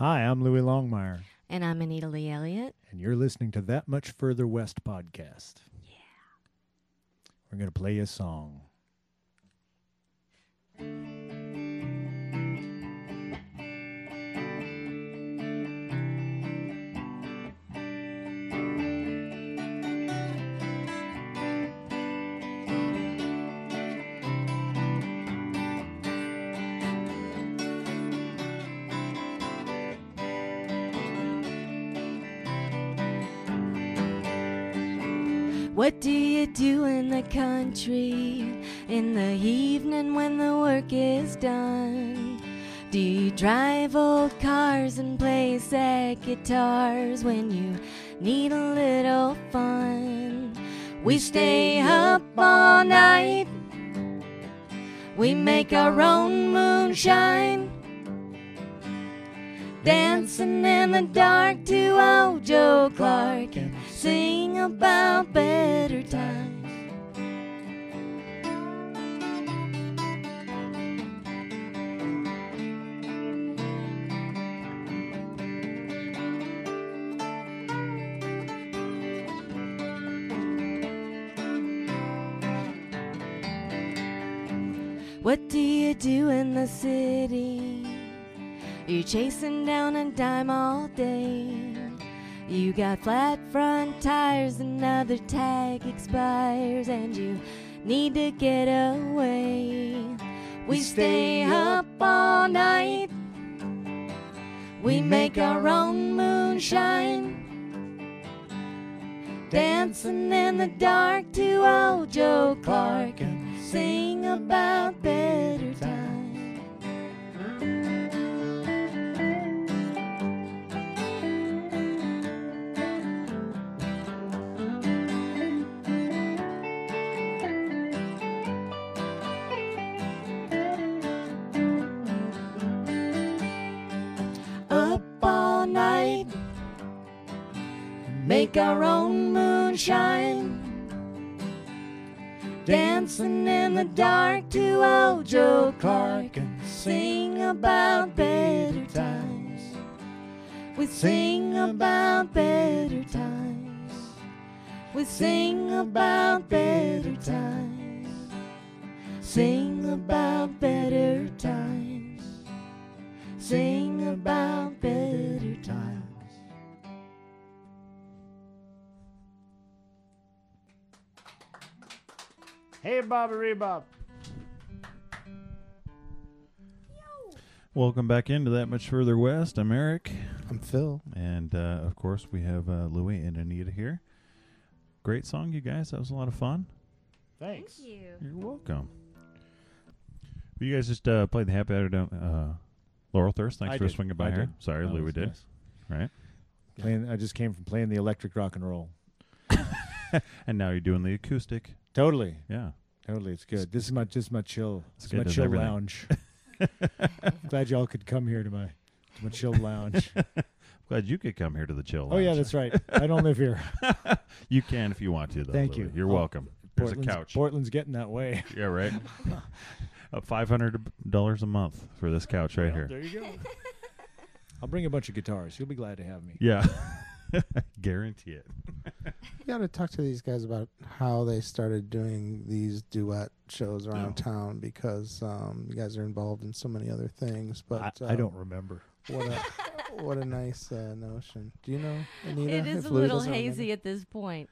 Hi, I'm Louis Longmire, And I'm Anita Lee Elliott. and you're listening to That Much Further West podcast. Yeah. We're going to play you a song. What do you do in the country in the evening when the work is done? Do you drive old cars and play sad guitars when you need a little fun? We stay up all night. We make our own moonshine. Dancing in the dark to old Joe Clark and sing about better times. What do you do in the city? You're chasing down a dime all day. You got flat front tires, another tag expires, and you need to get away. We stay up all night. We make our own moonshine. Dancing in the dark to old Joe Clark and sing about better times. Up all night, make our own moonshine. Dancing in the dark to old Joe Clark and sing about better times. We sing about better times. We sing about better times. Sing about better times. Sing about better times. Hey, Bobby Rebop. Welcome back into That Much Further West. I'm Eric. I'm Phil. And, of course, we have Louie and Anita here. Great song, you guys. That was a lot of fun. Thanks. Thank you. You're welcome. Well, you guys just played the Happy Hour Laurel Thirst. Thanks I for did. swinging by I here. did. Sorry, That Louie was did. nice. Right? I just came from playing the electric rock and roll. And now you're doing the acoustic. Totally. Yeah. Totally. It's good. This is my chill. It's This is good, my does chill everything. lounge. Glad y'all could come here to my chill lounge. Glad you could come here to the chill Oh, yeah, lounge. that's right. I don't live here. You can if you want to, though. Thank Louie. you. You're Oh, welcome. There's a couch. Portland's getting that way. Yeah, right. $500 a month for this couch right here. There you go. I'll bring a bunch of guitars. You'll be glad to have me. Yeah. Guarantee it. You got to talk to these guys about how they started doing these duet shows around town because you guys are involved in so many other things. But I don't remember. What a nice notion. Do you know, Anita? It is if a Louis little doesn't hazy remember? at this point.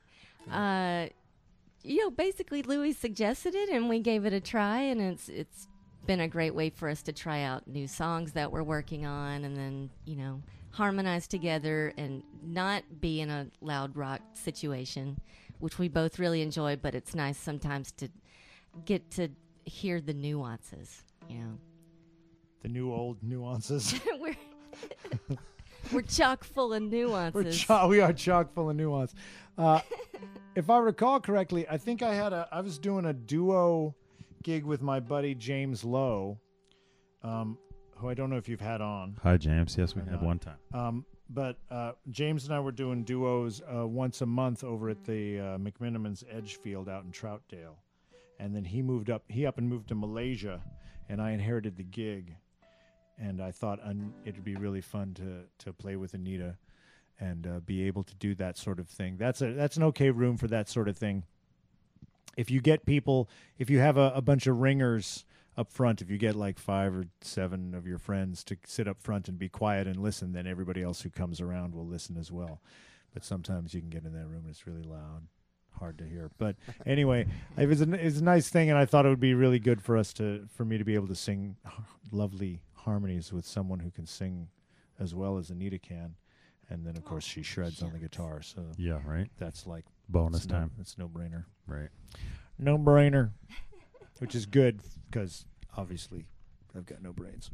Basically Louis suggested it and we gave it a try, and it's been a great way for us to try out new songs that we're working on, and then, harmonize together and not be in a loud rock situation, which we both really enjoy, but it's nice sometimes to get to hear the nuances, The new old nuances. We're chock full of nuances. We are chock full of nuance. If I recall correctly, I think I was doing a duo gig with my buddy James Lowe, who I don't know if you've had on. Hi, James. Yes, we Or had not. one time. But James and I were doing duos once a month over at the McMinimans Edgefield out in Troutdale. And then he up and moved to Malaysia, and I inherited the gig. and I thought it'd be really fun to play with Anita and be able to do that sort of thing. That's an okay room for that sort of thing. If you get people, if you have a bunch of ringers up front, if you get like 5 or 7 of your friends to sit up front and be quiet and listen, then everybody else who comes around will listen as well. But sometimes you can get in that room and it's really loud, hard to hear. But anyway, it was a nice thing, and I thought it would be really good for me to be able to sing lovely harmonies with someone who can sing as well as Anita can. And then, of course, she shreds on the guitar. So Yeah, right. that's like Bonus time. It's no brainer. Right. No brainer, which is good because obviously I've got no brains.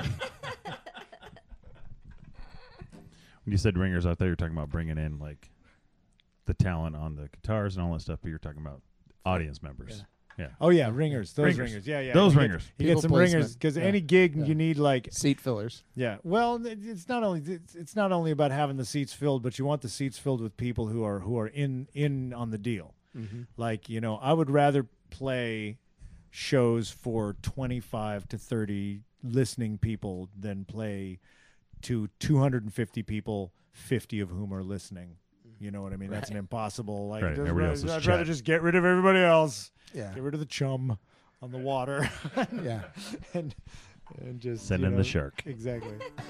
When you said ringers out there, you're talking about bringing in like the talent on the guitars and all that stuff, but you're talking about audience members. Yeah. Oh yeah, ringers. Those Ringers. ringers. Yeah. Those You ringers. get People some placement. ringers because Yeah. any gig Yeah. you need like Seat fillers. yeah. Well, it's not only about having the seats filled, but you want the seats filled with people who are in on the deal. Mm-hmm. Like, I would rather play shows for 25 to 30 listening people than play to 250 people, 50 of whom are listening. You know what I mean? That's an impossible. Like, Right, everybody else is I'd rather chat. just get rid of everybody else. Yeah. Get rid of the chum on the water. Yeah. and just Send in the shark. Exactly.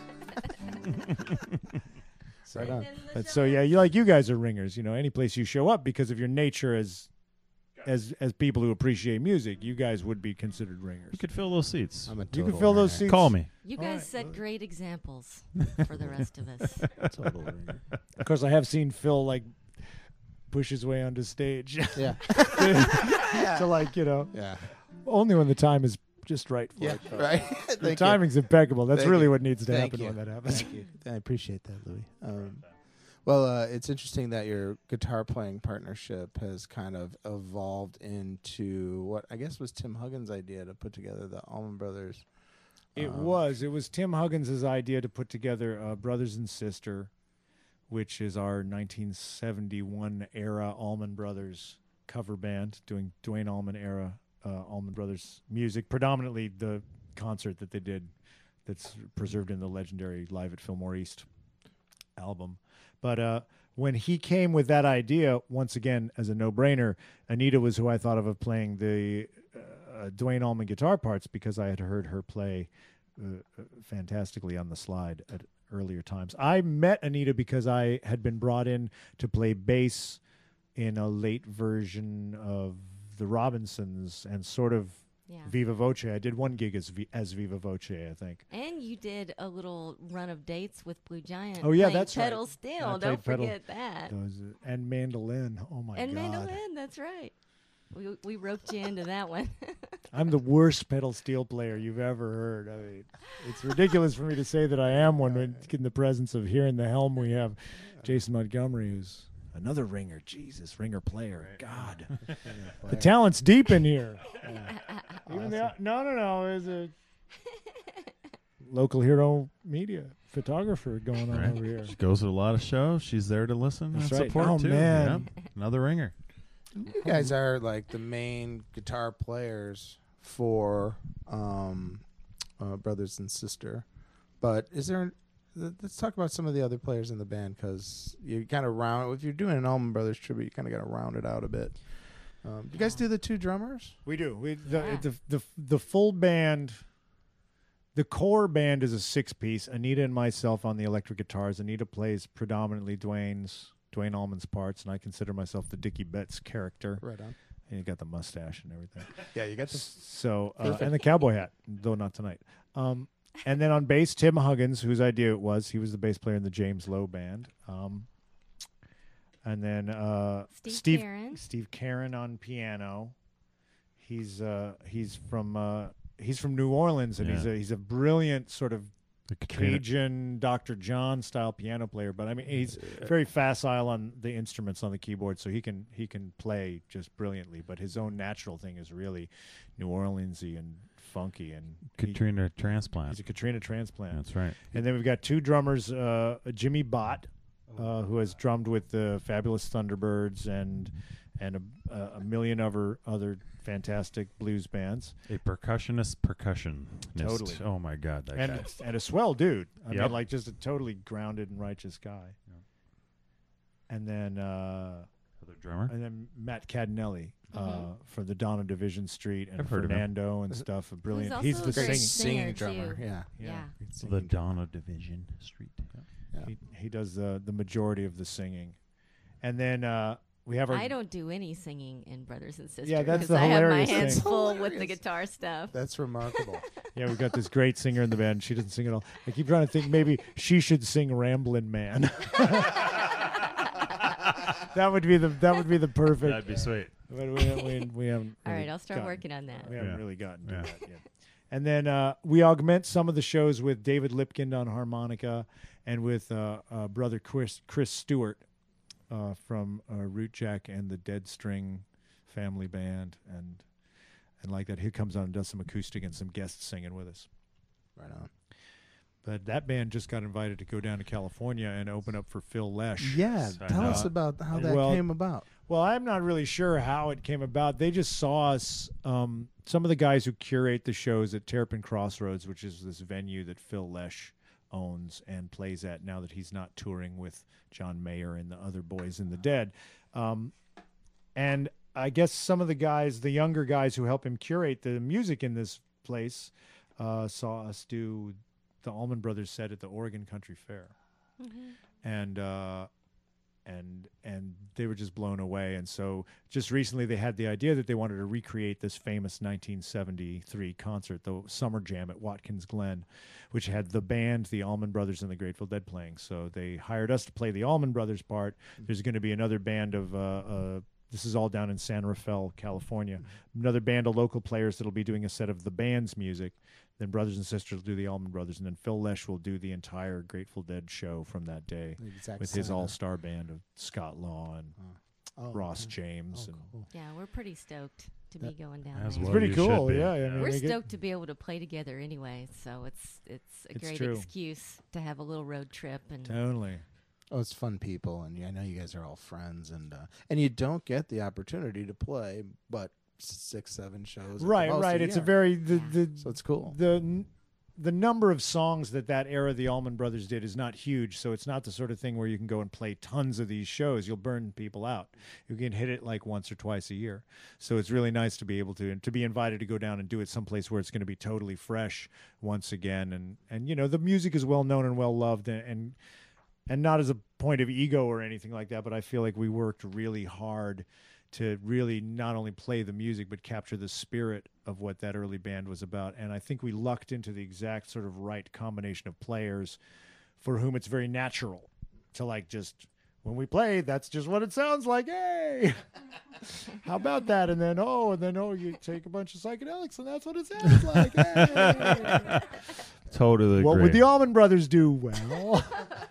Right on. But so yeah, you guys are ringers. Any place you show up because of your nature as people who appreciate music, you guys would be considered ringers. You could fill those seats. I'm a You total can fill those ringer. seats. Call me. You All guys right. set great examples for the rest of us. Total ringer. Of course, I have seen Phil like push his way onto stage Yeah. to like Yeah. only when the time is just right for Yeah. it. though. Right. The Thank you. timing's impeccable. That's Thank really you. what needs to Thank happen you. when that happens. Thank you. I appreciate that, Louis. Well, it's interesting that your guitar playing partnership has kind of evolved into what I guess was Tim Huggins' idea to put together the Allman Brothers. It was Tim Huggins' idea to put together Brothers and Sister, which is our 1971 era Allman Brothers cover band doing Duane Allman era Allman Brothers music, predominantly the concert that they did that's preserved in the legendary Live at Fillmore East album. But when he came with that idea, once again, as a no-brainer, Anita was who I thought of playing the Duane Allman guitar parts because I had heard her play fantastically on the slide at earlier times. I met Anita because I had been brought in to play bass in a late version of the Robinsons and sort of Yeah. Viva Voce. I did one gig as Viva Voce, I think. And you did a little run of dates with Blue Giant. Oh, yeah, playing that's right. pedal steel. I Don't played pedal. forget that. And mandolin. Oh my And god. mandolin, that's right. We roped you into that one. I'm the worst pedal steel player you've ever heard. I mean, it's ridiculous for me to say that I am one when in the presence of here in the helm we have Jason Montgomery, who's another ringer. Jesus, ringer player. God, the talent's deep in here. Even no. There's a local hero media photographer going on Right. over here. She goes to a lot of shows. She's there to listen That's and right. support Oh, too. man. Yeah. Another ringer. You guys are like the main guitar players for Brothers and Sister. But is there? Let's talk about some of the other players in the band because you kind of round. If you're doing an Allman Brothers tribute, you kind of got to round it out a bit. Do you guys do the 2 drummers? We do. Yeah. The full band, the core band is a 6-piece. Anita and myself on the electric guitars. Anita plays predominantly Duane Allman's parts, and I consider myself the Dickie Betts character. Right on. And you got the mustache and everything. Yeah, you got the. So Perfect. and the cowboy hat, though not tonight. And then on bass, Tim Huggins, whose idea it was. He was the bass player in the James Lowe band. And then Steve Karen. Steve Karen on piano. He's from New Orleans, and Yeah. he's a brilliant sort of The Katrina. Cajun Dr. John style piano player. But I mean, he's very facile on the instruments on the keyboard, so he can play just brilliantly. But his own natural thing is really New Orleansy and funky, and Katrina he's transplant. a Katrina transplant. That's right. And then we've got 2 drummers, Jimmy Bott, who has drummed with the Fabulous Thunderbirds and a million other fantastic blues bands. A percussionist percussionist. Totally. Oh my God, that guy. And a swell dude. I mean, Yep. like just a totally grounded and righteous guy. And then Other drummer. Matt Cadinelli Mhm. for the Donna Division Street and I've heard of him. Fernando and stuff. A brilliant. also He's a the great singing. singer, drummer. too. Yeah. Yeah. Great The singing Donna Division Street. Yeah. He does the majority of the singing. And then we have our. I don't do any singing in Brothers and Sisters. Yeah, that's 'cause the I have my hilarious hands thing. full with the Hilarious. guitar stuff. That's remarkable. Yeah, we've got this great singer in the band. She doesn't sing at all. I keep trying to think maybe she should sing "Ramblin' Man." That would be the perfect. That'd be sweet. But we haven't. All really right, I'll start gotten- working on that. We haven't Yeah. really gotten to Yeah. that yet. And then we augment some of the shows with David Lipkind on harmonica and with brother Chris Stewart from Root Jack and the Dead String family band, and like that. He comes on and does some acoustic and some guest singing with us. Right on. But that band just got invited to go down to California and open up for Phil Lesh. Yeah. I Tell know. us about how that Well, came about. Well, I'm not really sure how it came about. They just saw us. Some of the guys who curate the shows at Terrapin Crossroads, which is this venue that Phil Lesh owns and plays at now that he's not touring with John Mayer and the other boys in the Dead. And I guess some of the guys, the younger guys who help him curate the music in this place, saw us do the Allman Brothers set at the Oregon Country Fair. And they were just blown away. And so just recently they had the idea that they wanted to recreate this famous 1973 concert, the Summer Jam at Watkins Glen, which had the band, the Allman Brothers and the Grateful Dead playing. So they hired us to play the Allman Brothers part. There's going to be another band of this is all down in San Rafael, California. Another band of local players that'll be doing a set of the band's music. Then Brothers and Sisters will do the Allman Brothers, and then Phil Lesh will do the entire Grateful Dead show from that day Exact with his center. all-star band of Scott Law and Oh, Ross okay. James. Oh, And cool. Yeah, we're pretty stoked to be going down As there. it's well pretty you cool. should be. Yeah, I mean, We're they get- stoked to be able to play together anyway, so it's a It's great true. excuse to have a little road trip and Totally. Oh, it's fun people, and I know you guys are all friends, and you don't get the opportunity to play, but 6-7 shows. at the Right, most right. It's a year. very So it's cool. the number of songs that era the Allman Brothers did is not huge, so it's not the sort of thing where you can go and play tons of these shows. You'll burn people out. You can hit it like once or twice a year. So it's really nice to be able to be invited to go down and do it someplace where it's going to be totally fresh once again. And you know, the music is well known and well loved, and not as a point of ego or anything like that, but I feel like we worked really hard to really not only play the music but capture the spirit of what that early band was about. And I think we lucked into the exact sort of right combination of players for whom it's very natural to like just when we play, that's just what it sounds like. Hey, how about that? And then you take a bunch of psychedelics and that's what it sounds like. Hey. Totally What agree. would the Allman Brothers do? Well,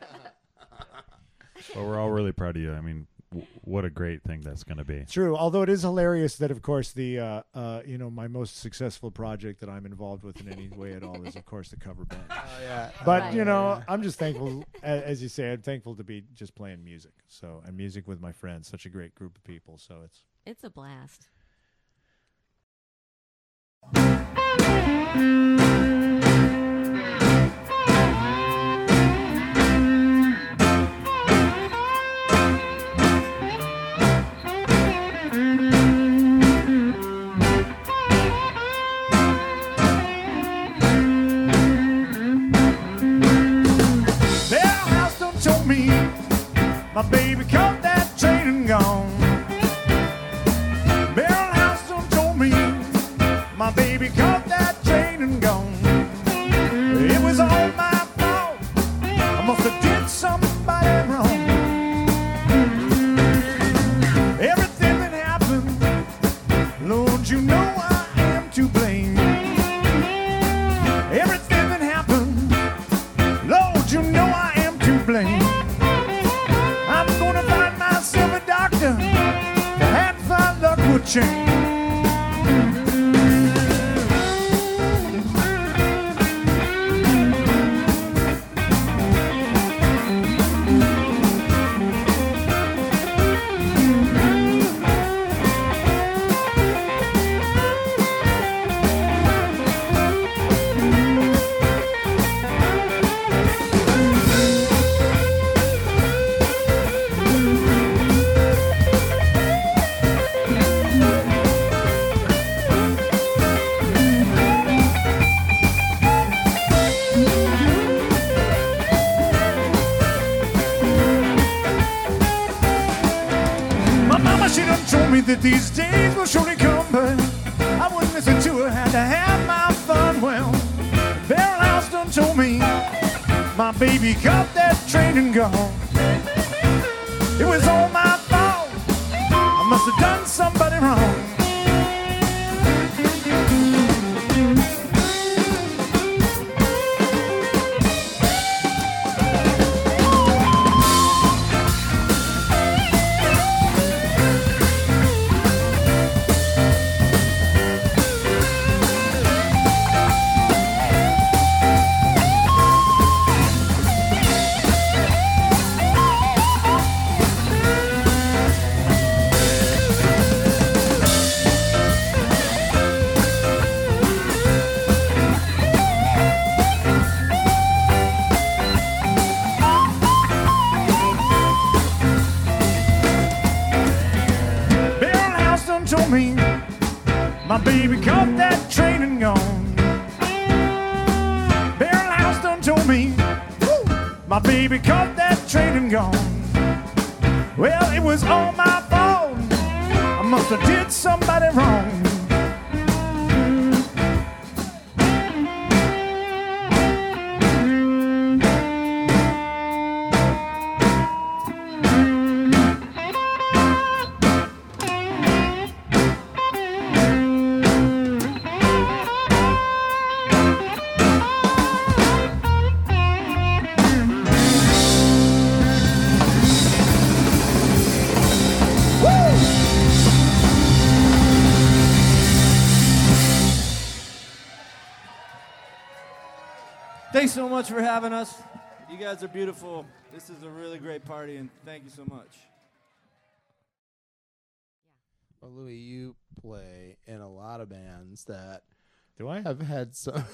But we're all really proud of you. I mean, what a great thing that's going to be. true. Although it is hilarious that, of course, the my most successful project that I'm involved with in any way at all is, of course, the cover band. Oh, yeah. But Right. I'm just thankful, as you say, I'm thankful to be just playing music. So and music with my friends, such a great group of people. So it's a blast. Bell Houston told me my baby caught that train and gone. Bell Houston told me my baby caught that train and gone. It was all my fault. I must have did somebody wrong. Everything that happened, Lord, you know I am to blame. Everything that happened, Lord, you know I am to blame. I'm gonna find myself a doctor that had my luck would change. me that these days will surely come, but I wouldn't listen to her, had to have my fun. Well, Barrel House done told me my baby got that train and gone. It was all my fault, I must have done somebody wrong. Told me my baby caught that train and gone. Barrel House done told me my baby caught that train and gone. Well, it was all my fault, I must have did somebody wrong. Thanks so much for having us. You guys are beautiful. This is a really great party, and thank you so much. Well, Louis, you play in a lot of bands that Do I? have had some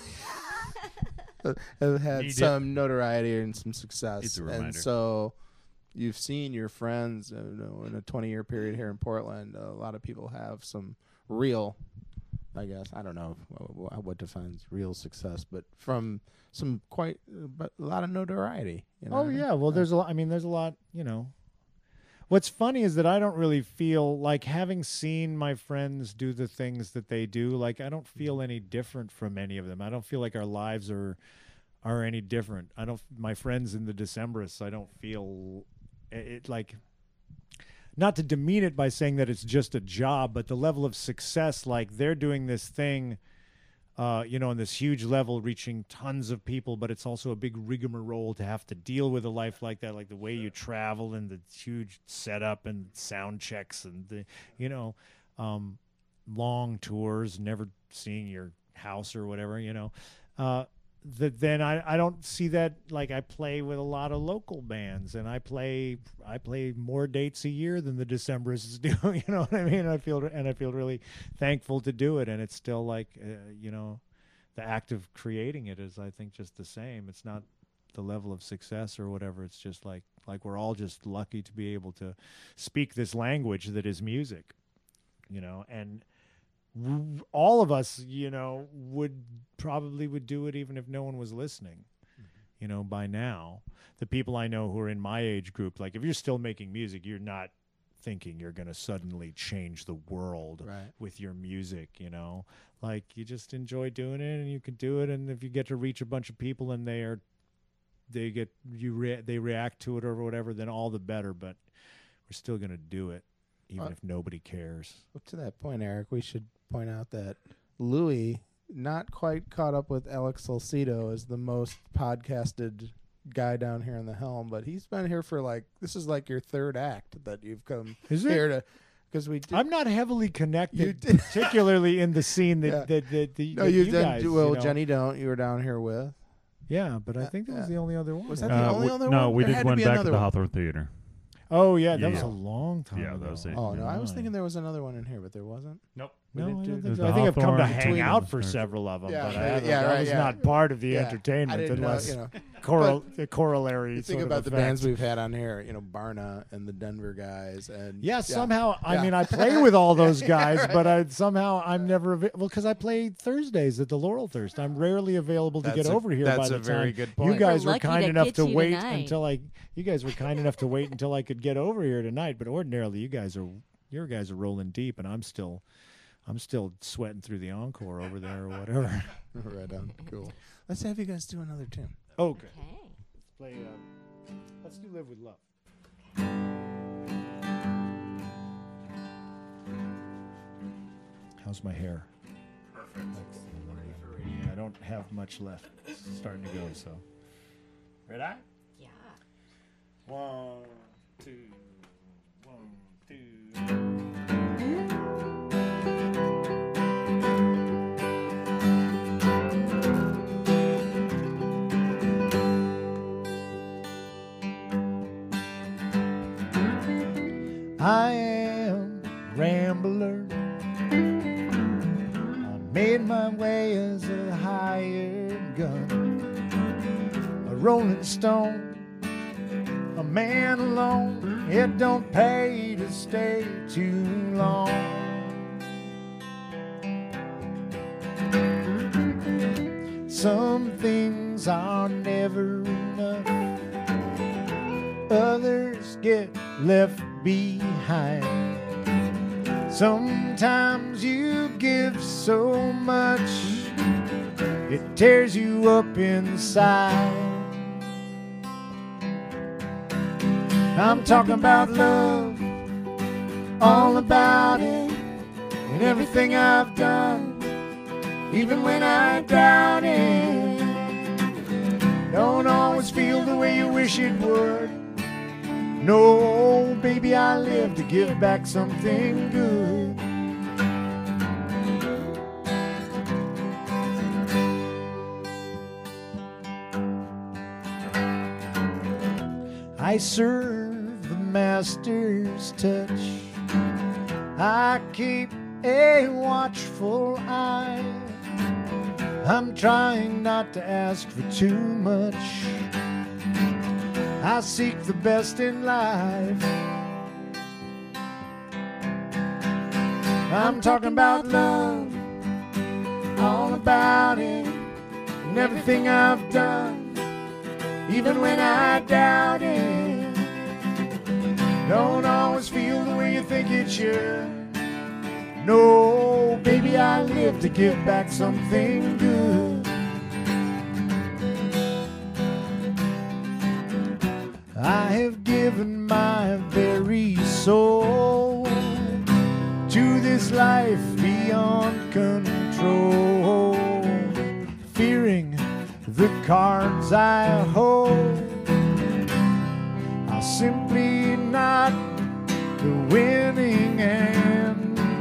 have had some notoriety and some success. It's a reminder. And so you've seen your friends in a 20-year period here in Portland. A lot of people have some real, I guess, I don't know what defines real success, but from some but a lot of notoriety. You know? Oh yeah, well there's a lot. I mean, there's a lot. What's funny is that I don't really feel like, having seen my friends do the things that they do, like I don't feel any different from any of them. I don't feel like our lives are any different. My friends in the Decemberists, I don't feel it like. Not to demean it by saying that it's just a job, but the level of success, like they're doing this thing, on this huge level, reaching tons of people, but it's also a big rigmarole to have to deal with a life like that, like the way you travel and the huge setup and sound checks and the, long tours, never seeing your house or whatever, then I don't see that. Like, I play with a lot of local bands, and I play more dates a year than the Decemberists do. You know what I mean? I feel really thankful to do it, and it's still like the act of creating it is, I think, just the same. It's not the level of success or whatever. It's just like we're all just lucky to be able to speak this language that is music, and all of us, would do it even if no one was listening. By now, the people I know who are in my age group, like if you're still making music, you're not thinking you're going to suddenly change the world with your music, like you just enjoy doing it and you can do it. And if you get to reach a bunch of people and they react to it or whatever, then all the better, but we're still going to do it even if nobody cares. Up to that point, Eric, we should point out that Louis, not quite caught up with Alex Salcido as the most podcasted guy down here in the helm, but he's been here for this is like your third act that you've come here to, because I'm not heavily connected, particularly in the scene that you guys. Well, Jenny Don't, you were down here with. Yeah, but I think that was the only other one. Was that the only other one? No, we did one back at the Hawthorne Theater. Oh yeah, that was a long time ago. That was it. Oh no, I was thinking there was another one in here, but there wasn't. Nope. No, I don't think so. I think I've come to hang out for several of them, but I was not part of the entertainment unless corollary. You think about the bands we've had on here, Barna and the Denver guys, and somehow I mean I play with all those guys, but I'm never available because I play Thursdays at the Laurel Thirst. I'm rarely available to get over here. That's by a the very time. good point. You guys were kind enough to wait tonight. until I. You guys were kind enough to wait until I could get over here tonight, but ordinarily you guys are your guys are rolling deep, and I'm still sweating through the encore over there or whatever. Right on. Cool. Let's have you guys do another tune. Okay. Okay. Let's play. Let's do "Live with Love." How's my hair? Perfect. I don't have much left. It's starting to go. So. Ready? Yeah. 1, 2, 1, 2. I am a rambler. I made my way as a hired gun, a rolling stone, a man alone. It don't pay to stay too long. Some things are never enough. Others get left behind. Sometimes you give so much, it tears you up inside. I'm talking about love, all about it, and everything I've done, even when I doubt it. Don't always feel the way you wish it would. No, baby, I live to give back something good. I serve the master's touch. I keep a watchful eye. I'm trying not to ask for too much. I seek the best in life. I'm talking about love, all about it, and everything I've done, even when I doubt it. Don't always feel the way you think it should. No, baby, I live to give back something good. I have given my very soul to this life beyond control, fearing the cards I hold are simply not the winning hand.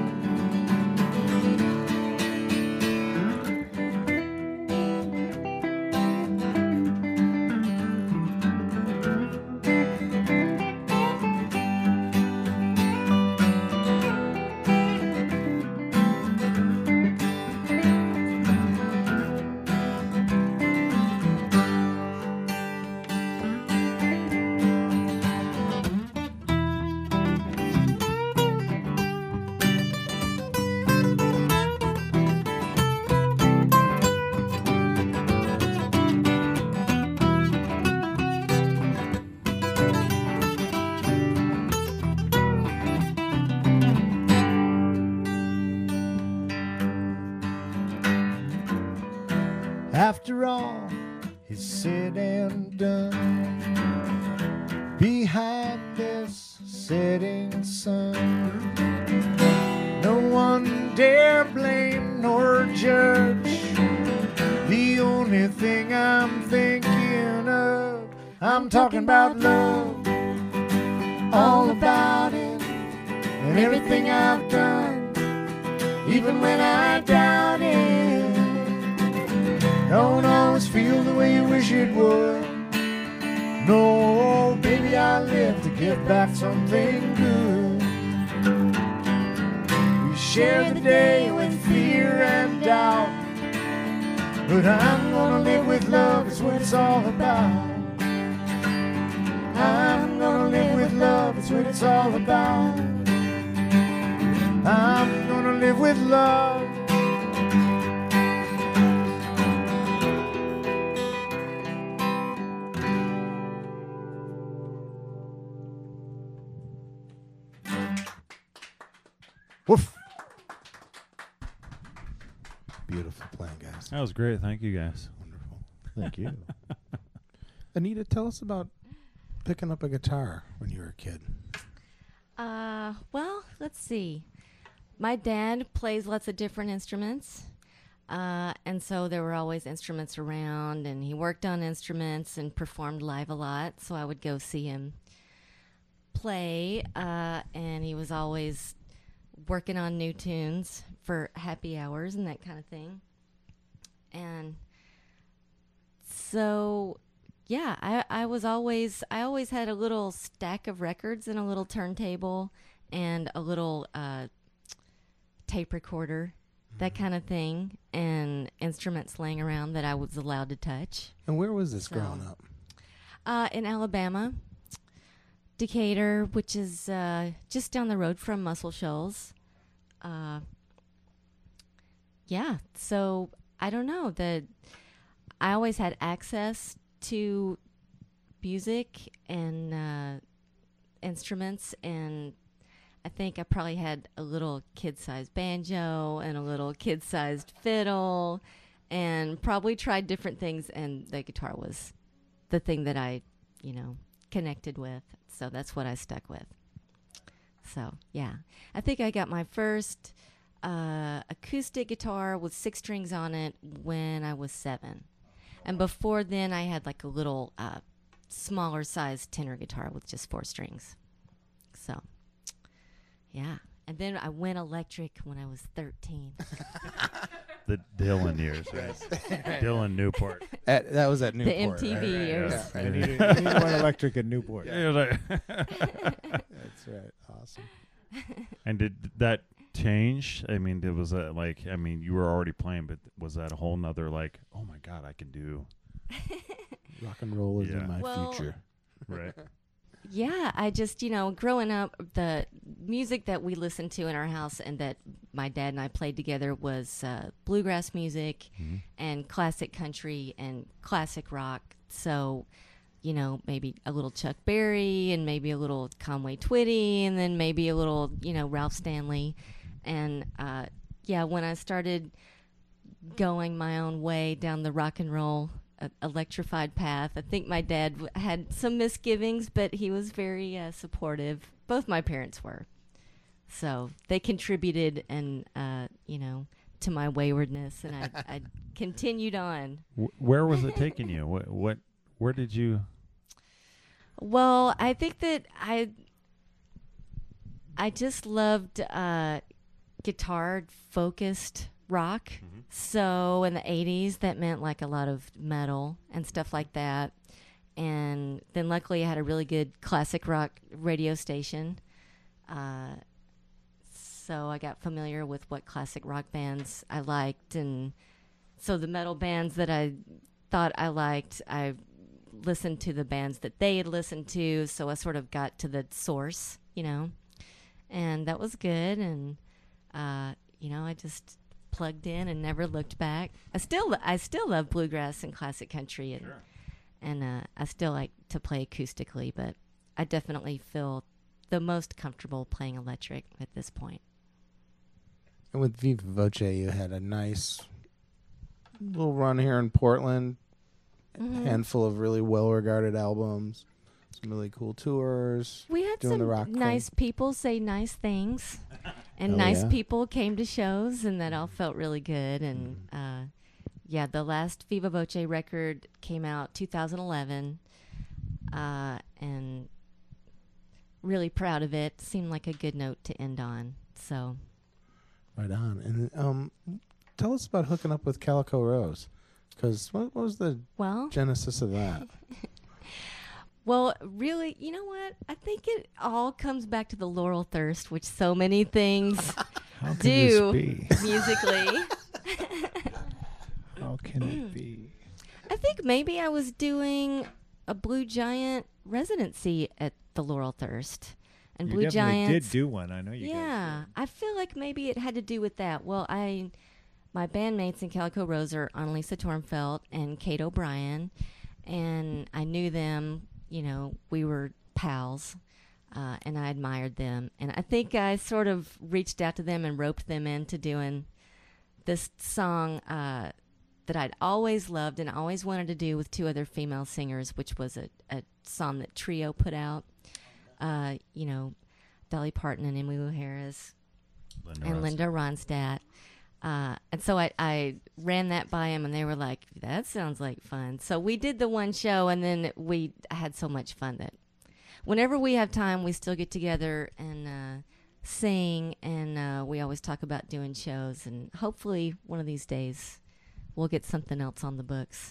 After all is said and done, behind this setting sun, no one dare blame nor judge. The only thing I'm thinking of, I'm talking about love, all about it, and everything I've done, even when I doubt it. Don't always feel the way you wish it would. No, baby, I live to give back something good. We share the day with fear and doubt, but I'm gonna live with love, it's what it's all about. I'm gonna live with love, it's what it's all about. I'm gonna live with love. Woof. Beautiful playing, guys. That was great. Thank you guys. Wonderful. Thank you. Anita, tell us about picking up a guitar when you were a kid. Well, let's see. My dad plays lots of different instruments. And so there were always instruments around, and he worked on instruments and performed live a lot. So I would go see him play, and he was always working on new tunes for happy hours and that kind of thing. And so, yeah, I always had a little stack of records and a little turntable and a little tape recorder, that kind of thing, and instruments laying around that I was allowed to touch. And where was this growing up? In Alabama, Decatur, which is just down the road from Muscle Shoals. Yeah, so I don't know. I always had access to music and instruments, and I think I probably had a little kid-sized banjo and a little kid-sized fiddle, and probably tried different things, and the guitar was the thing that I, connected with. So that's what I stuck with. So, yeah. I think I got my first acoustic guitar with 6 strings on it when I was 7. And before then, I had like a little smaller sized tenor guitar with just 4 strings. So, yeah. And then I went electric when I was 13. The Dylan years, right? Dylan Newport. That was at Newport. The MTV right? years. Yeah, And right. he went electric at Newport. He was like- That's right. Awesome. And did that change? I mean, you were already playing, but was that a whole nother like, oh my God, I can do Rock and roll is Yeah. in my Well, future. right? Yeah, I just, growing up, the music that we listened to in our house and that my dad and I played together was bluegrass music and classic country and classic rock. So, maybe a little Chuck Berry and maybe a little Conway Twitty and then maybe a little, Ralph Stanley. And, when I started going my own way down the rock and roll electrified path, I think my dad had some misgivings, but he was very supportive. Both my parents were. So they contributed and, to my waywardness, and I continued on. Where was it taking you? Where did you? Well, I think that I just loved guitar-focused rock. So in the 80s, that meant like a lot of metal and stuff like that. And then luckily I had a really good classic rock radio station. So I got familiar with what classic rock bands I liked. And so the metal bands that I thought I liked, I listened to the bands that they had listened to. So I sort of got to the source, and that was good. And, I just plugged in and never looked back. I still love bluegrass and classic country, and I still like to play acoustically, but I definitely feel the most comfortable playing electric at this point. And with Viva Voce, you had a nice little run here in Portland. Mhm. A handful of really well-regarded albums. Some really cool tours. We had Doing the some rock thing. nice people say nice things, and Oh, nice yeah? people came to shows, and that all felt really good. And the last Viva Voce record came out 2011, and really proud of it. Seemed like a good note to end on. So, Right on. And tell us about hooking up with Calico Rose. Because what was the well, genesis of that? Well, really, you know what? I think it all comes back to the Laurel Thirst, which so many things How can do this be? musically. How can it be? I think maybe I was doing a Blue Giant residency at the Laurel Thirst. And You Blue definitely Giants. did do one. I know you Yeah, guys I feel like maybe it had to do with that. Well, my bandmates in Calico Rose are Annalisa Tormfeld and Kate O'Brien, and I knew them. We were pals. and I admired them. And I think I sort of reached out to them and roped them into doing this song that I'd always loved and always wanted to do with 2 other female singers, which was a song that Trio put out. You know, Dolly Parton and Emmylou Harris and Linda Ronstadt. And so I ran that by them, and they were like, that sounds like fun. So we did the one show, and then we had so much fun that whenever we have time, we still get together and sing, and we always talk about doing shows. And hopefully one of these days we'll get something else on the books.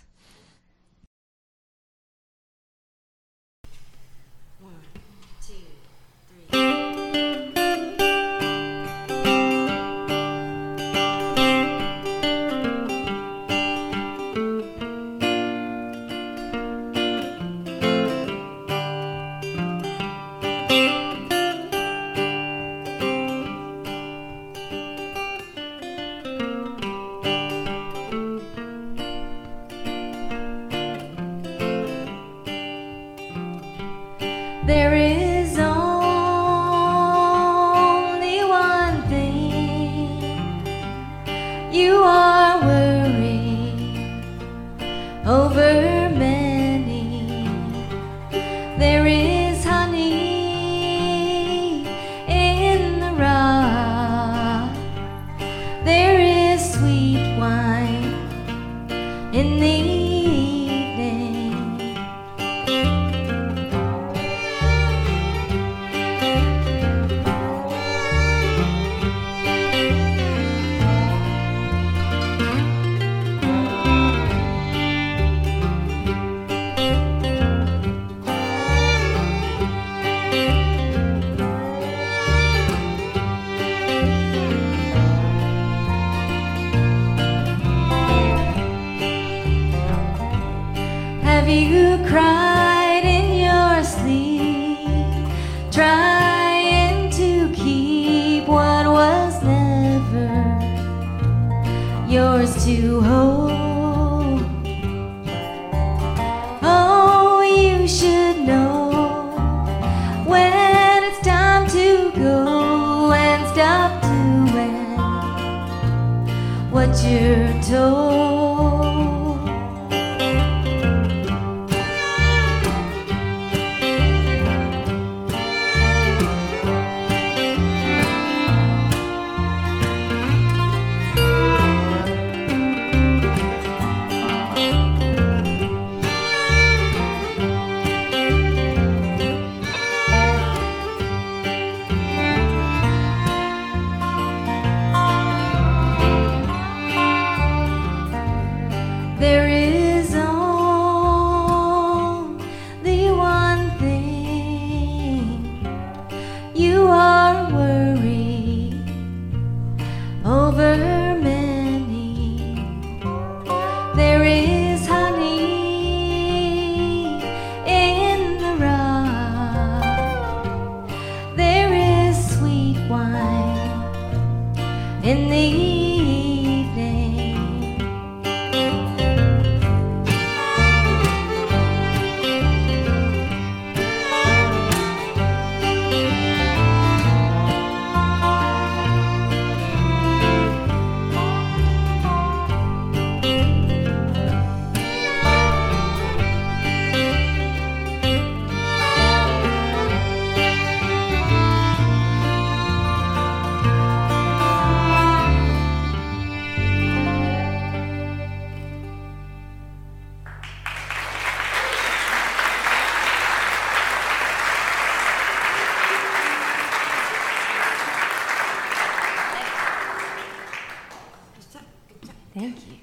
1, 2, 3. There is only one thing you are worried over many. There is honey in the rock. There is sweet wine in the evening. Have you cried in your sleep, trying to keep what was never yours to hold? Oh, you should know when it's time to go and stop doing what you're told. There is only one thing you are worried over many. There is honey in the rock. There is sweet wine in the evening. Thank you.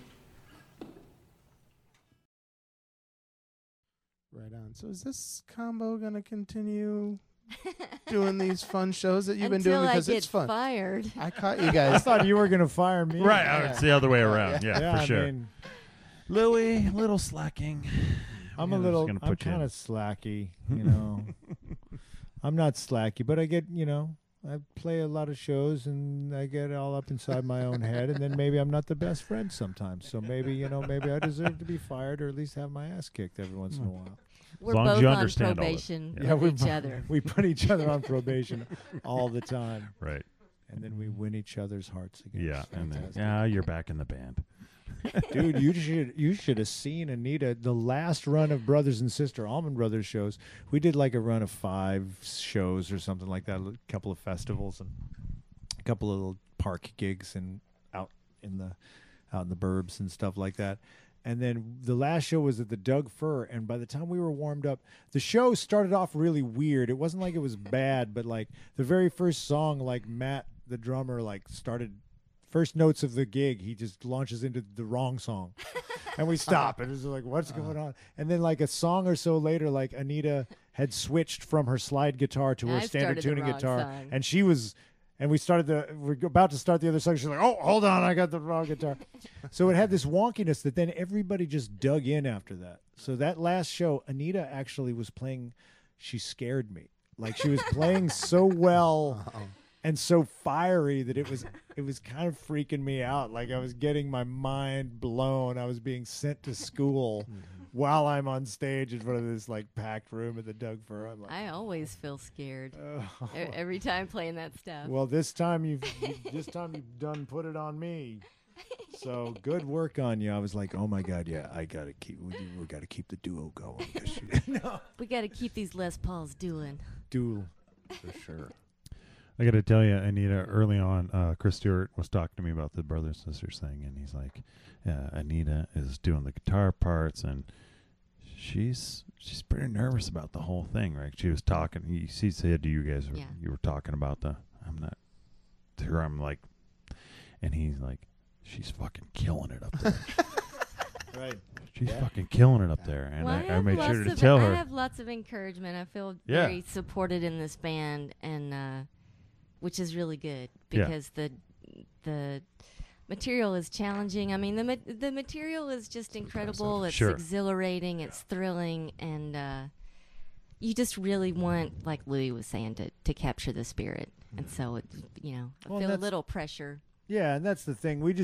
Right on. So is this combo gonna continue doing these fun shows that you've been doing, because Until I it's get fun? fired. I caught you I guys. thought you were going to fire me. Right, Yeah. it's the other way around. Yeah, for I sure. mean, Louis, little slacking. I'm We're a just little, gonna I'm put you in. kind of slacky, you know. I'm not slacky, but I get, you know, I play a lot of shows and I get all up inside my own head, and then maybe I'm not the best friend sometimes. So maybe, you know, maybe I deserve to be fired or at least have my ass kicked every once in a while. We're long as both you on understand all this. probation Yeah. with each other. We put each other on probation all the time, Right. and then we win each other's hearts again. Yeah. It's And then, fantastic. you're back in the band. Dude, you should have seen Anita the last run of Brothers and Sister Allman Brothers shows. We did like a run of 5 shows or something like that, a couple of festivals and a couple of little park gigs and out in the burbs and stuff like that. And then the last show was at the Doug Fir, and by the time we were warmed up, the show started off really weird. It wasn't like it was bad, but like the very first song, like Matt, the drummer, like started first notes of the gig, he just launches into the wrong song. And we stop, and it's like, what's going on? And then like a song or so later, like Anita had switched from her slide guitar to her I standard started the tuning wrong guitar, song. and she was. And we're about to start the other song. She's like, oh, hold on, I got the wrong guitar. So it had this wonkiness that then everybody just dug in after that. So that last show, Anita actually was playing, she scared me. Like she was playing so well and so fiery that it was kind of freaking me out. Like I was getting my mind blown. I was being sent to school while I'm on stage in front of this like packed room at the Doug Fir. I'm like, I always feel scared oh. every time playing that stuff. Well, this time you've done put it on me. So good work on you. I was like, oh my God, yeah, we gotta keep the duo going. No. We got to keep these Les Pauls doing. Duel, for sure. I got to tell you, Anita, early on, Chris Stewart was talking to me about the Brothers and Sisters thing, and he's like, Anita is doing the guitar parts, and she's pretty nervous about the whole thing, right? She was talking. He said to you guys, Yeah. you were talking about I'm not sure. I'm like, and he's like, she's fucking killing it up there. Right. She's fucking killing it up there, and Well, I made lots sure to of- tell I her. have lots of encouragement. I feel Yeah. very supported in this band, and which is really good Yeah. because the material is challenging. I mean, the material is just incredible. It's Sure. exhilarating. It's thrilling, and you just really want, like Louis was saying, to capture the spirit. And so, I Well, feel a that's- little pressure. Yeah, and that's the thing. We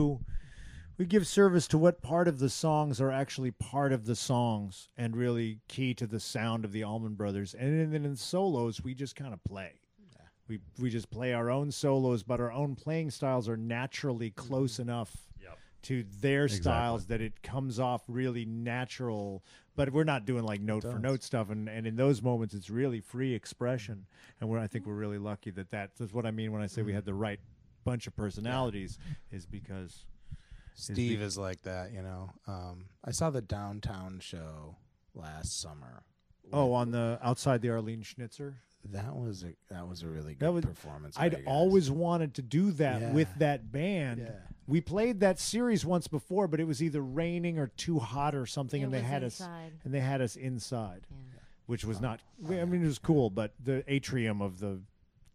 give service to what part of the songs are actually part of the songs and really key to the sound of the Allman Brothers. And then in solos, we just kind of play. We just play our own solos, but our own playing styles are naturally close enough to their styles that it comes off really natural. But we're not doing like note for note stuff, and in those moments, it's really free expression. And I think we're really lucky that's what I mean when I say we had the right bunch of personalities, is because Steve is like that, you know. I saw the Downtown show last summer. on the outside the Arlene Schnitzer. That was a really That good was- performance. by I'd you guys. always wanted to do that Yeah. with that band. Yeah. We played that series once before, but it was either raining or too hot or something, It and they was had inside. us inside, Yeah. which was not. I mean, it was cool, but the atrium of the,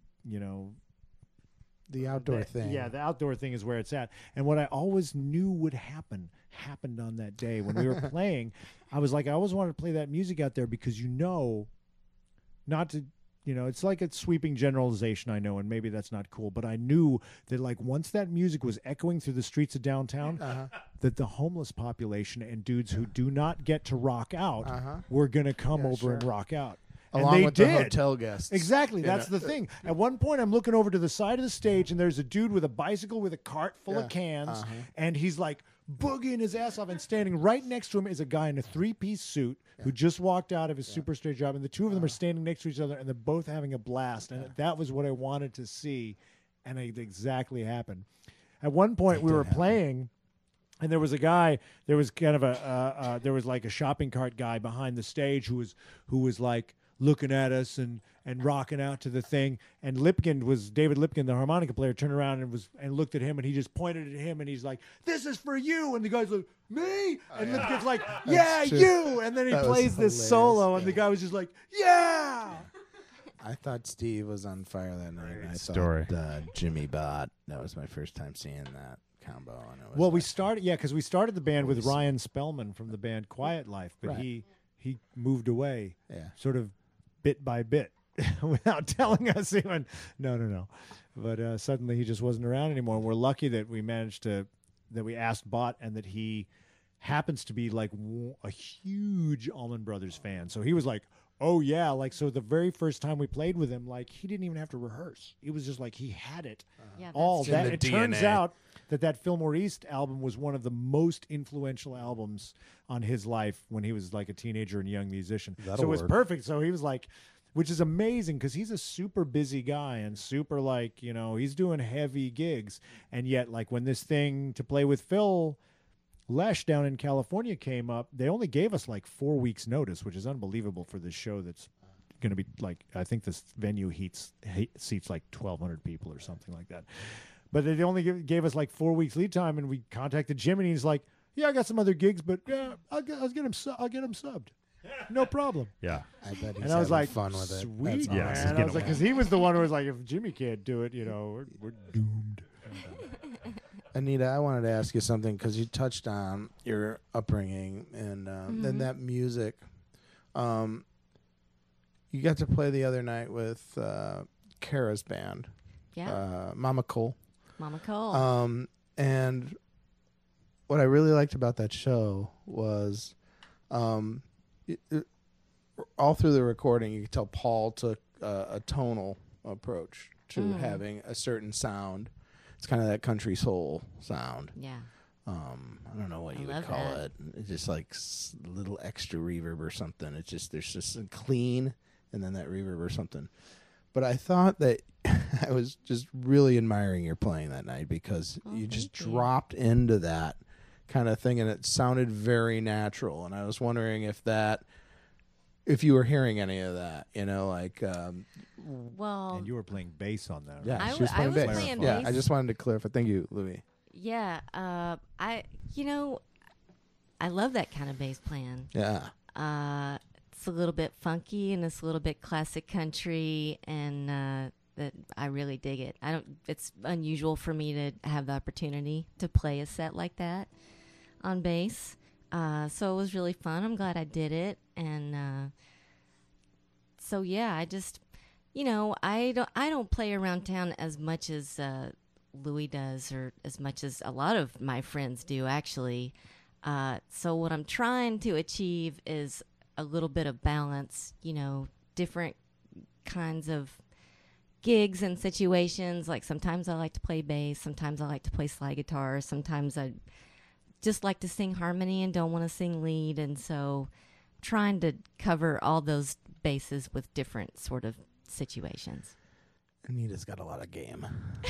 the outdoor thing. Yeah, the outdoor thing is where it's at. And what I always knew would happened on that day when we were playing. I was like, I always wanted to play that music out there because not to. It's like a sweeping generalization, I know, and maybe that's not cool, but I knew that like once that music was echoing through the streets of downtown, that the homeless population and dudes who do not get to rock out were going to come over and rock out. Along and they with did. the hotel guests. Exactly. You That's know? the thing. At one point, I'm looking over to the side of the stage, and there's a dude with a bicycle with a cart full of cans, and he's like boogieing his ass off, and standing right next to him is a guy in a 3-piece suit who just walked out of his super straight job, and the two of them are standing next to each other, and they're both having a blast, and that was what I wanted to see, and it exactly happened. At one point, we were playing, and there was a guy. There was kind of there was like a shopping cart guy behind the stage who was like looking at us and rocking out to the thing. And David Lipkin, the harmonica player, turned around and looked at him, and he just pointed at him, and he's like, "This is for you." And the guy's like, "Me?" And Lipkin's like, "Yeah, true. you." And then he That was plays this hilarious. solo, and the guy was just like, "Yeah." I thought Steve was on fire that night. And I story. thought Jimmy Bott. That was my first time seeing that combo. And it was Well, we like- started because we started the band with Ryan Spellman from the band Quiet Life, but Right. he moved away. Yeah. Sort of bit by bit without telling us even. No. But suddenly he just wasn't around anymore. And we're lucky that we asked Bott and that he happens to be like a huge Allman Brothers fan. So he was like, oh yeah, like, so the very first time we played with him, like, he didn't even have to rehearse. It was just like he had it Yeah, all. that's in That the it turns DNA. out that Fillmore East album was one of the most influential albums on his life when he was like a teenager and young musician. That'll so it was work. perfect. So he was like, which is amazing because he's a super busy guy and super, like, you know, he's doing heavy gigs. And yet, like, when this thing to play with Phil Lesh down in California came up, they only gave us like 4 weeks notice, which is unbelievable for this show that's going to be like, I think this venue seats like 1,200 people or something like that. But they only gave us like 4 weeks lead time, and we contacted Jim, and he's like, yeah, I got some other gigs, but yeah, I'll get him subbed. No problem. Yeah. I bet he's And I was having like, fun with it. sweet, That's Yeah, man. he's I getting was like, because he was the one who was like, if Jimmy can't do it, you know, we're doomed. Anita, I wanted to ask you something because you touched on your upbringing and then that music. You got to play the other night with Kara's band, Yeah. Mama Cole. Mama Cole. And what I really liked about that show was all through the recording, you could tell Paul took a tonal approach to having a certain sound. It's kind of that country soul sound. yeah. I don't know what I you would love call that. it. It's just like a little extra reverb or something. It's just there's just a clean and then that reverb or something. But I thought that I was just really admiring your playing that night because Oh, you just thank you. dropped into that kind of thing and it sounded very natural. And I was wondering if you were hearing any of that, you know, like Well, And you were playing bass on that, right? yeah, I she was w- I playing was bass. playing Yeah, bass. I just wanted to clarify. Thank you, Louis. yeah. I love that kind of bass playing. Yeah. It's a little bit funky and it's a little bit classic country, and that I really dig it. It's unusual for me to have the opportunity to play a set like that on bass. So it was really fun. I'm glad I did it, and so yeah, I just, I don't play around town as much as Louis does, or as much as a lot of my friends do, actually. So what I'm trying to achieve is a little bit of balance, different kinds of gigs and situations. Like sometimes I like to play bass, sometimes I like to play slide guitar, sometimes I just like to sing harmony and don't want to sing lead. And so trying to cover all those bases with different sort of situations. Anita's got a lot of game.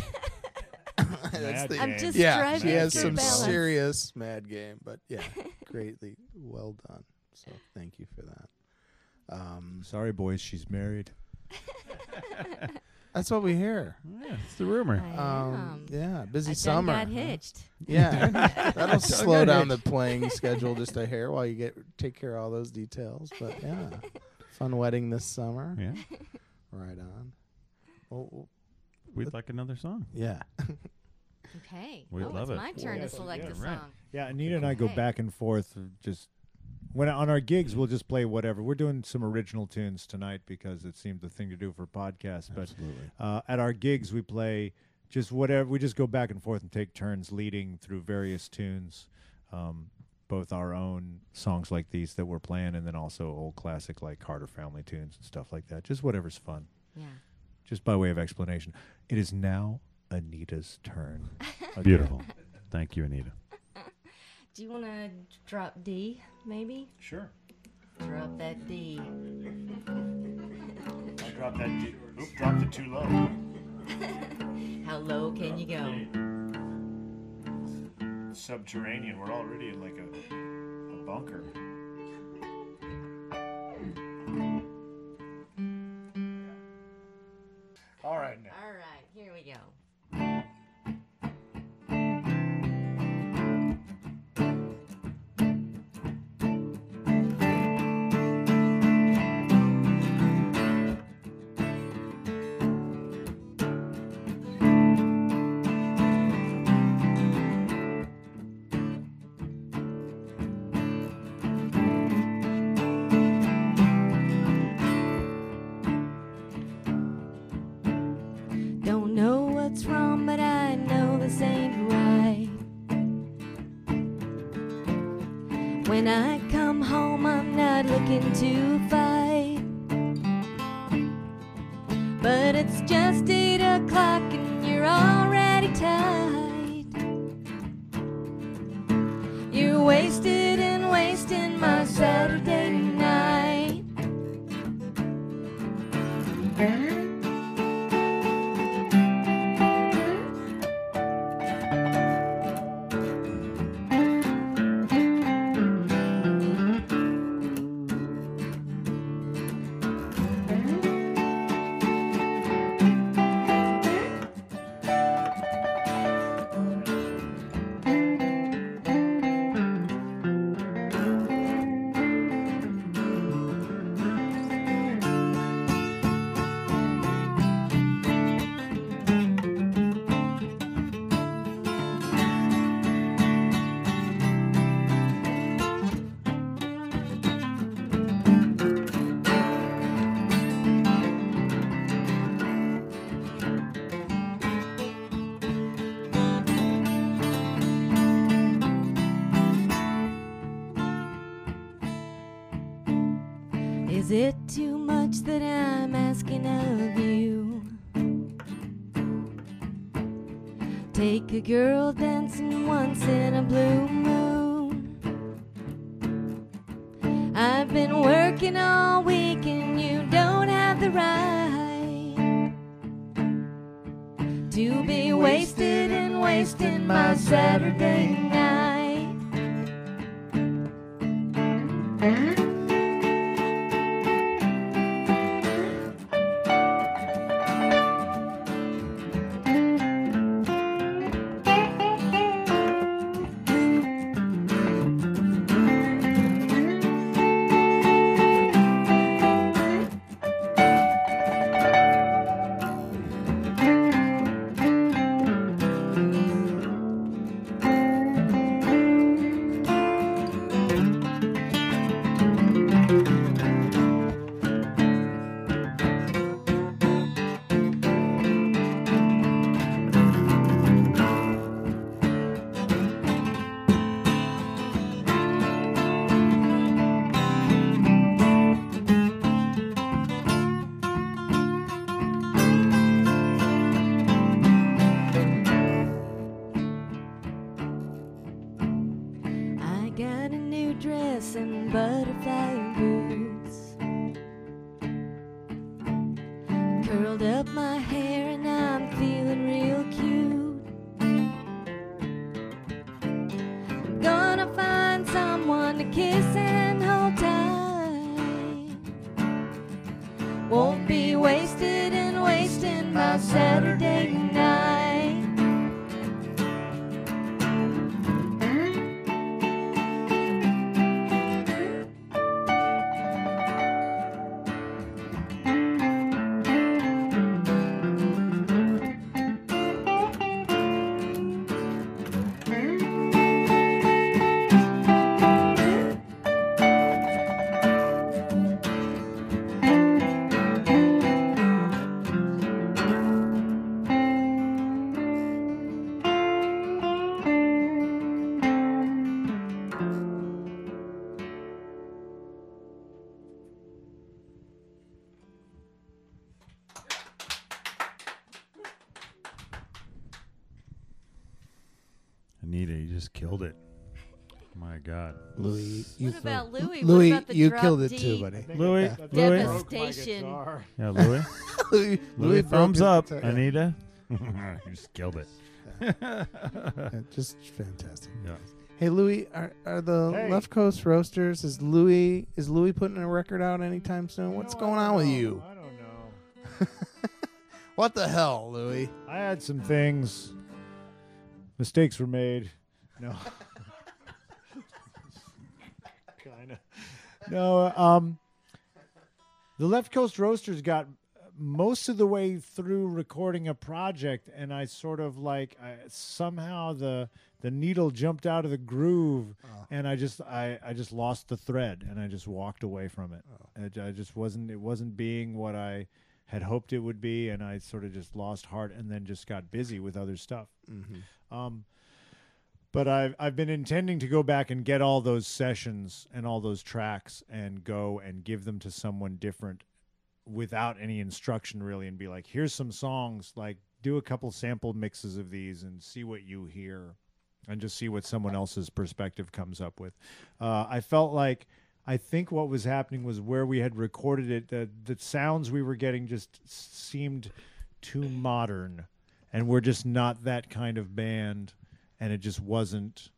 Mad the- I'm game. just Yeah, striving she has for some balance. serious mad game, but yeah, greatly well done. So thank you for that. Sorry, boys, she's married. That's what we hear. Yeah, it's the rumor. I am. Yeah, busy I summer. got hitched. Yeah, that'll slow got down the playing schedule just a hair while you take care of all those details. But yeah, fun wedding this summer. Yeah. Right on. Oh, We'd like another song. yeah. Okay. We love it's it. my turn Yes, to select yeah, a right. song. Yeah, Anita and I go Okay. back and forth. Just when on our gigs, we'll just play whatever. We're doing some original tunes tonight because it seemed the thing to do for podcasts. But Absolutely. at our gigs, we play just whatever. We just go back and forth and take turns leading through various tunes, both our own songs like these that we're playing, and then also old classic like Carter Family tunes and stuff like that. Just whatever's fun. Yeah. Just by way of explanation, it is now Anita's turn. again. Beautiful. Thank you, Anita. Do you want to drop D, maybe? Sure. Drop that D. I dropped that. Oop, dropped it too low. How low can you go? Subterranean. We're already in like a bunker. All right, now. All right, here we go. When I come home, I'm not looking to fight. But it's just 8 o'clock and you're already tight. You're wasted and wasting my Saturday night. Is it too much that I'm asking of you? Take a girl dancing once in a blue moon. I've been working all week and you don't have the right to be wasted and wasting my Saturday night. Got a new dress and butterfly boots. Curled up my hair and I'm feeling real cute. I'm gonna find someone to kiss and hold tight. Won't be wasted and wasting my Saturday night. Anita, you just killed it. My God. Louis, you What about Louis? Louis, What about the you drop killed it D? too, buddy. Louis, Yeah. Louis. Devastation. Yeah, Louis. Louis, broke thumbs his up, guitar, yeah. Anita. You just killed it. Yeah, just fantastic. Yeah. Hey Louis, are the Hey. Left Coast Roasters? Is Louis putting a record out anytime soon? What's going on with you? I don't know. What the hell, Louis? I had some things. Mistakes were made. No. kind of. No. The Left Coast Roasters got most of the way through recording a project, and I sort of somehow the needle jumped out of the groove, and I just lost the thread, and I just walked away from it. I just wasn't. It wasn't being what I had hoped it would be, and I sort of just lost heart, and then just got busy with other stuff. Mm-hmm. But I've been intending to go back and get all those sessions and all those tracks and go and give them to someone different without any instruction really, and be like, here's some songs, like do a couple sample mixes of these and see what you hear and just see what someone else's perspective comes up with. I felt like, I think what was happening was where we had recorded it, the sounds we were getting just seemed too modern, and we're just not that kind of band, and it just wasn't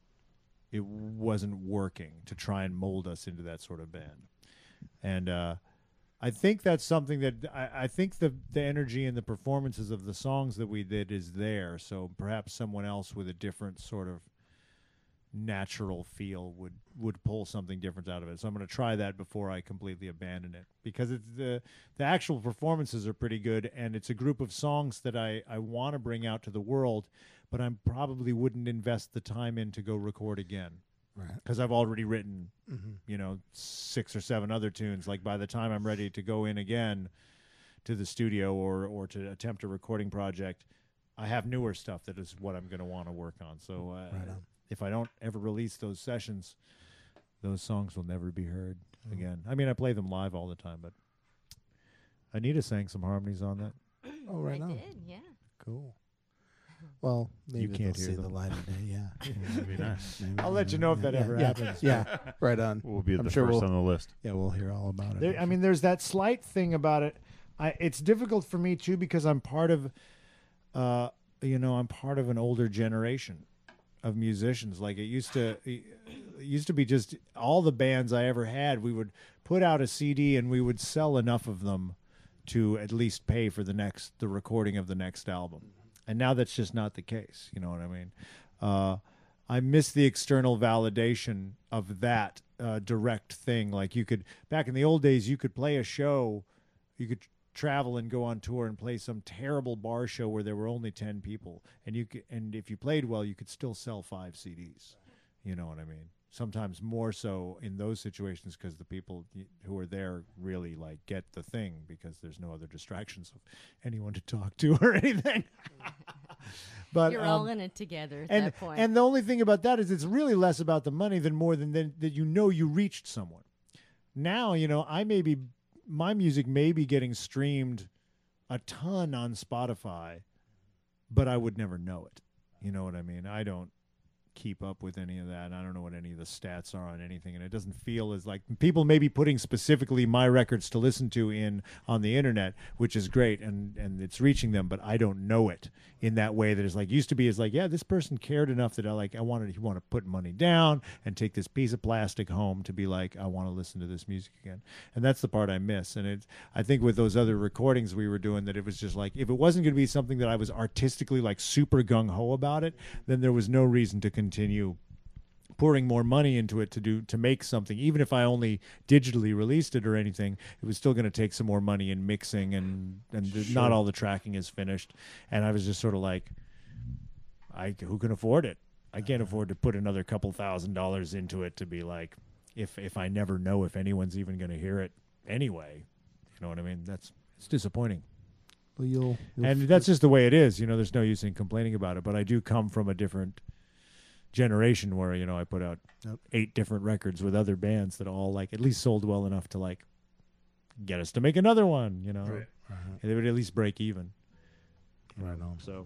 working to try and mold us into that sort of band. And I think that's something that I think the energy and the performances of the songs that we did is there. So perhaps someone else with a different sort of natural feel would pull something different out of it. So I'm going to try that before I completely abandon it, because it's the actual performances are pretty good, and it's a group of songs that I want to bring out to the world, but I probably wouldn't invest the time in to go record again. Right. Because I've already written, 6 or 7 other tunes. Like by the time I'm ready to go in again to the studio or to attempt a recording project, I have newer stuff that is what I'm going to want to work on. So if I don't ever release those sessions, those songs will never be heard again. I mean, I play them live all the time, but Anita sang some harmonies on that. Oh, right I on. did, yeah. Cool. Well, maybe You can't they'll hear see the them. light of day. Yeah. That'd be nice. Maybe, I'll let you know if that ever happens. Yeah, right on. We'll be I'm the sure first we'll- on the list. Yeah, we'll hear all about it. I mean, there's that slight thing about it. It's difficult for me too, because I'm part of, I'm part of an older generation of musicians. Like it used to be just all the bands I ever had, we would put out a CD and we would sell enough of them to at least pay for the recording of the next album. And now that's just not the case. You know what I mean? I miss the external validation of that direct thing. Like back in the old days, you could play a show, you could travel and go on tour and play some terrible bar show where there were only 10 people, and if you played well, you could still sell 5 CDs. You know what I mean? Sometimes more so in those situations, because the people who are there really like get the thing, because there's no other distractions of anyone to talk to or anything. But You're all in it together at and that point. and the only thing about that is it's really less about the money than more than that you reached someone. Now my music may be getting streamed a ton on Spotify, but I would never know it. You know what I mean? I don't keep up with any of that. I don't know what any of the stats are on anything, and it doesn't feel as like people may be putting specifically my records to listen to on the internet, which is great, and it's reaching them, but I don't know it in that way that is like used to be. Is like, yeah, this person cared enough that he wanted to put money down and take this piece of plastic home to be like, I want to listen to this music again. And that's the part I miss. And I think with those other recordings we were doing, that it was just like, if it wasn't going to be something that I was artistically like super gung-ho about it, then there was no reason to continue pouring more money into it to make something. Even if I only digitally released it or anything, it was still going to take some more money in mixing, and not all the tracking is finished. And I was just sort of like, who can afford it? I can't afford to put another couple $1,000s into it to be like, if I never know if anyone's even going to hear it anyway. You know what I mean? It's disappointing. Well, you'll And that's just the way it is. There's no use in complaining about it. But I do come from a different generation where I put out 8 different records with other bands that all like at least sold well enough to like get us to make another one. Right. They would at least break even. Right on. So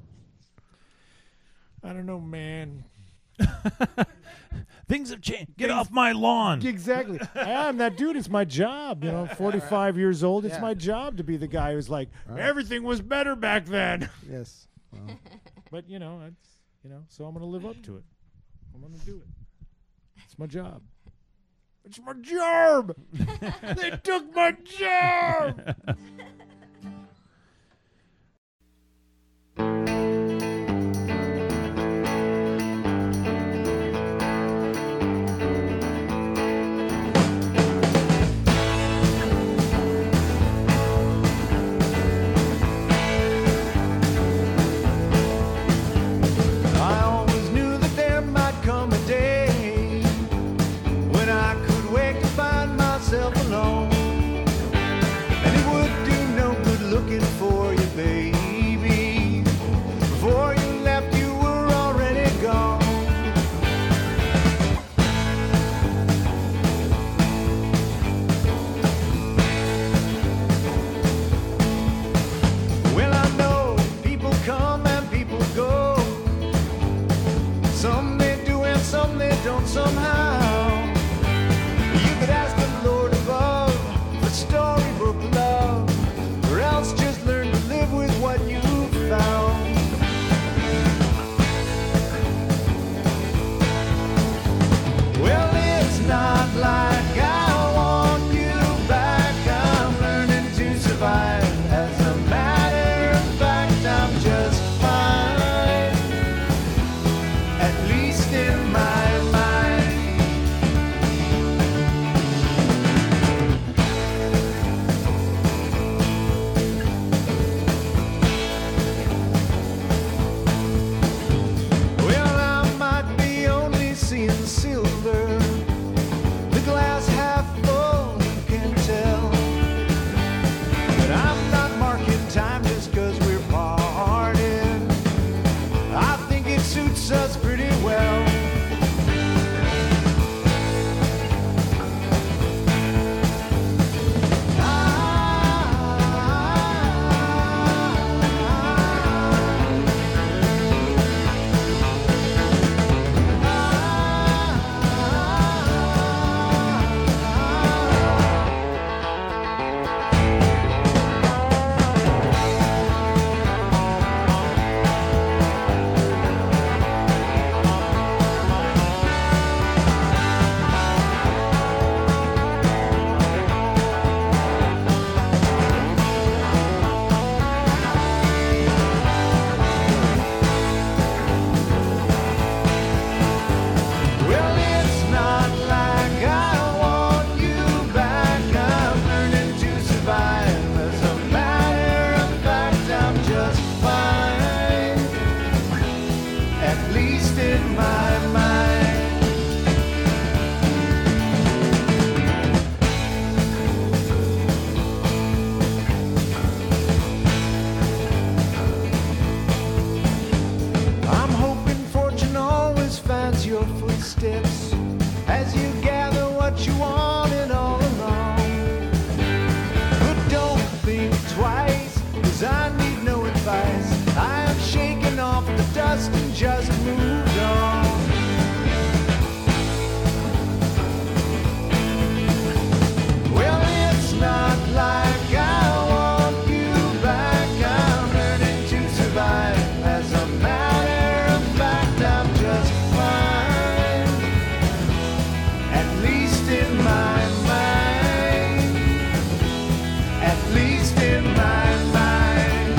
I don't know, man. Things have changed. Get off my lawn. Exactly. I am that dude. It's my job. 45 years old. It's Yeah. my job to be the guy who's like, Right. everything was better back then. Yes. Well, But so I'm gonna live up to it. I'm gonna do it. It's my job. It's my job. They took my job. I always knew that there might come a day when I could wake to find myself alone, and it would do fixed in my mind.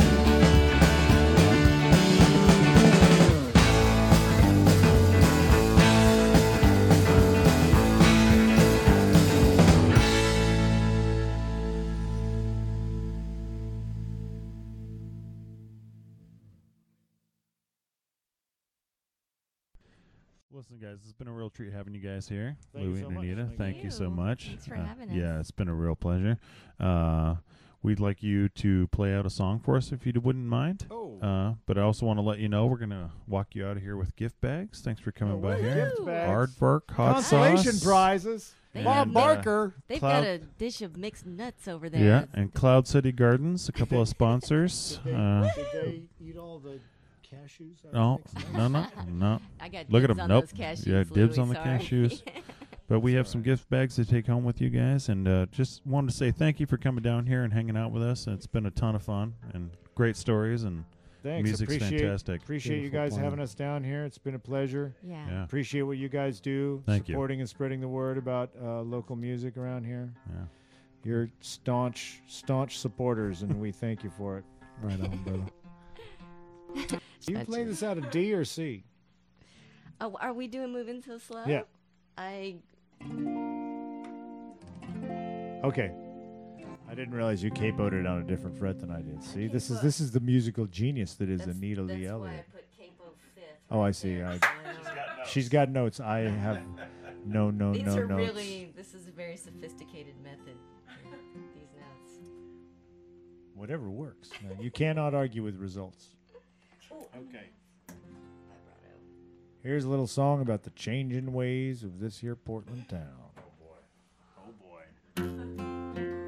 Listen, guys, it's been a real treat having you guys here. Thank you Louie so and much. Anita, thank you so you. much. Thanks for having us. Yeah, it's been a real pleasure. We'd like you to play out a song for us if you wouldn't mind. Oh, But I also want to let you know we're going to walk you out of here with gift bags. Thanks for coming by here. gift bags. Aardvark, hot Consolation sauce. prizes. They- Bob And, Barker. They've Cloud- got a dish of mixed nuts over there. Yeah, and Cloud City Gardens, a couple of sponsors. Did they eat all the cashews? No, no. I got Look at dibs them. on Nope. those cashews. Yeah, dibs Louie, on the sorry. cashews. But we have some gift bags to take home with you guys, and just wanted to say thank you for coming down here and hanging out with us. It's been a ton of fun and great stories, and Thanks. music's fantastic. Appreciate you Beautiful guys plan. having us down here. It's been a pleasure. Yeah. Yeah, Appreciate what you guys do, Thank you. supporting and spreading the word about local music around here. yeah. You're staunch supporters, and we thank you for it. Right on, brother. Do you That's play it. this out of D or C? Oh, are we doing Moving So Slow? Yeah. Okay. I didn't realize you capoed it on a different fret than I did. See, this is the musical genius that is Anita Lee Elliott. put capo fifth. Oh, I see. She's got notes. I have no These notes. are really, this is a very sophisticated method. These notes. Whatever works. Man. You cannot argue with results. Okay. Vibrato. Here's a little song about the changing ways of this here Portland town. Oh boy.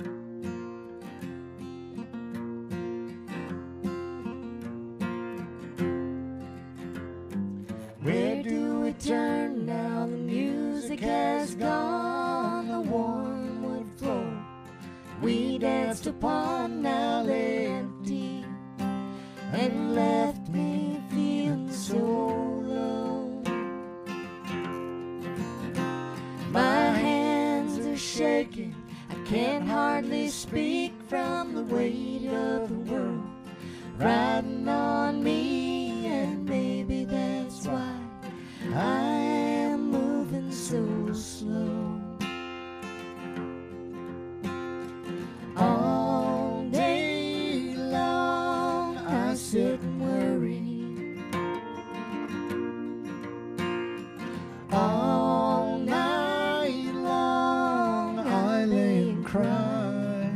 Where do we turn now? The music has gone. The warm wood floor we danced upon now lay empty and left me feeling so low. My hands are shaking. I can't hardly speak from the weight of the world riding on me, and maybe that's why I am moving so slow. All day long I sit and worry. All night long I lay and cry.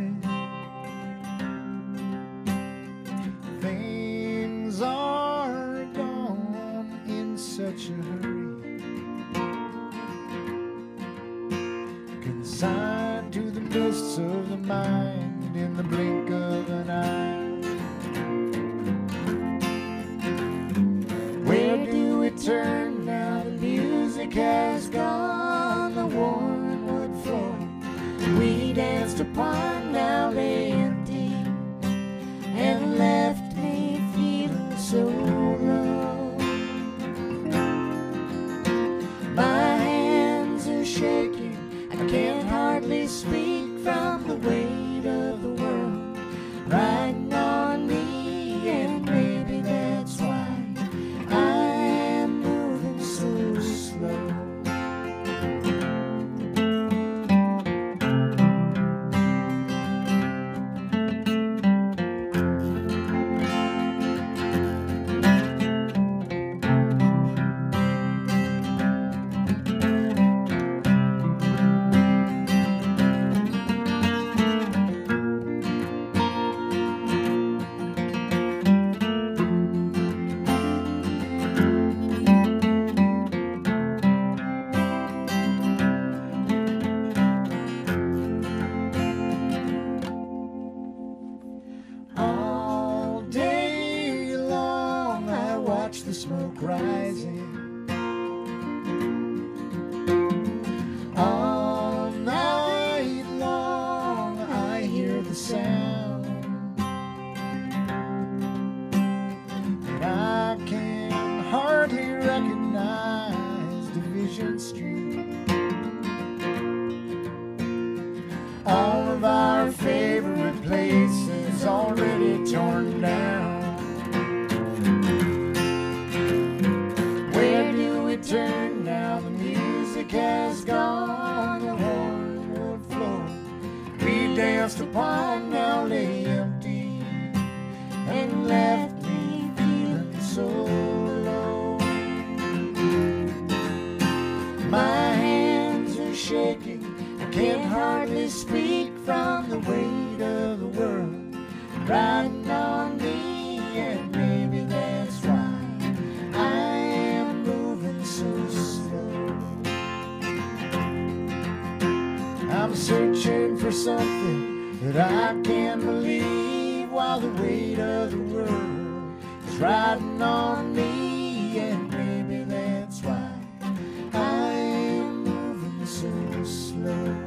Things are gone in such a hurry. Consigned to the mists of the mind in the blink of an eye. Where do we turn now? The music has gone. The worn wood floor we danced upon now lay empty and left me feeling so low. My hands are shaking. I can't hardly speak from the weight of the world riding on me, and maybe that's why I am moving so slow. All day long I watch the smoke rising. All night long I hear the sound. And I can hardly recognize Division Street. All of our favorite places is already torn down. Where do we turn now? The music has gone, the horn would flow. We danced upon, now lay empty, and left me feeling so low. My hands are shaking, I can't hardly speak from the weight of the world riding on me, and maybe that's why I am moving so slow. I'm searching for something that I can't believe, while the weight of the world is riding on me, and maybe that's why I am moving so slow.